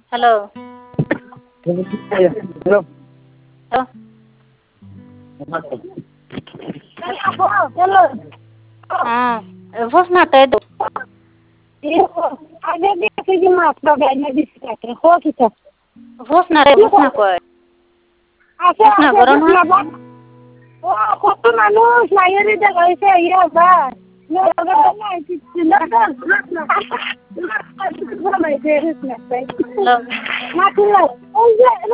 Halo. Hello. Halo. Hello. Vos na tedo. Aগে দেখি যে মাছটা গাইনা দিছি তাকে হো কি তো Vos na koi. আছে Vos na goron ha. ও কত মানুষ লাইরে দে গাইছে ইয়া বা Hello.